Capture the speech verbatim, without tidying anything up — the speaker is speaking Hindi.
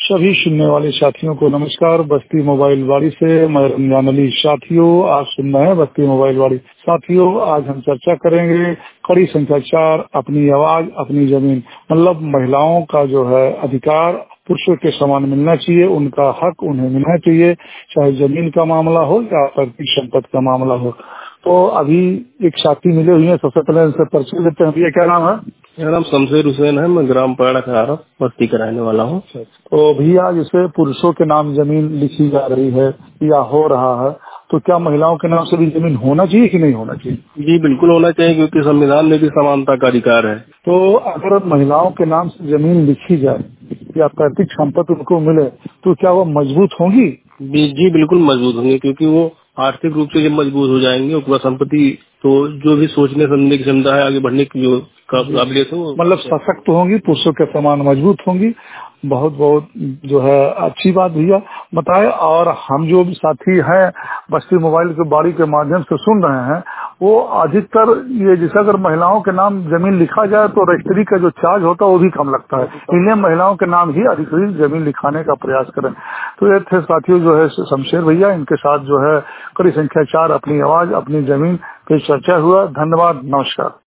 सभी सुनने वाले साथियों को नमस्कार। बस्ती मोबाइल वाड़ी से मैं रमजान अली। साथियों, आज सुनना है बस्ती मोबाइल वाड़ी। साथियों, आज हम चर्चा करेंगे कड़ी संख्या चार, अपनी आवाज अपनी जमीन। मतलब महिलाओं का जो है अधिकार पुरुषों के समान मिलना चाहिए, उनका हक उन्हें मिलना चाहिए, चाहे जमीन का मामला हो या पैतृक संपत्ति का मामला हो। तो अभी एक साथी मिले हुए हैं, सबसे पहले इनसे परिचय लेते हैं। भैया क्या नाम है? मेरा नाम शमशेर हुसैन है। मैं ग्राम पाड़ा खरारा बस्ती का रहने वाला हूँ। तो भैया, जैसे पुरुषों के नाम जमीन लिखी जा रही है या हो रहा है, तो क्या महिलाओं के नाम से भी जमीन होना चाहिए कि नहीं होना चाहिए? जी बिल्कुल होना चाहिए, क्योंकि संविधान में भी समानता का अधिकार है। तो अगर महिलाओं के नाम से जमीन लिखी जाए या पैतृक संपत्ति उनको मिले, तो क्या वो मजबूत होंगी? जी बिल्कुल मजबूत होंगे, क्योंकि वो आर्थिक रूप से जब मजबूत हो जाएंगे, उसके बाद संपत्ति तो जो भी सोचने समझने की क्षमता है, आगे बढ़ने की जो काबिलियत है, मतलब सशक्त होंगी, पुरुषों के समान मजबूत होंगी। बहुत बहुत जो है अच्छी बात भैया बताए। और हम जो भी साथी हैं बस्ती मोबाइल के बाड़ी के माध्यम से सुन रहे हैं, वो अधिकतर ये जैसे अगर महिलाओं के नाम जमीन लिखा जाए तो रजिस्ट्री का जो चार्ज होता है वो भी कम लगता है, इसलिए महिलाओं के नाम ही अधिकृत जमीन लिखाने का प्रयास करें। तो ये थे साथियों जो है शमशेर भैया, इनके साथ जो है कड़ी संख्या चार, अपनी आवाज अपनी जमीन पे चर्चा हुआ। धन्यवाद, नमस्कार।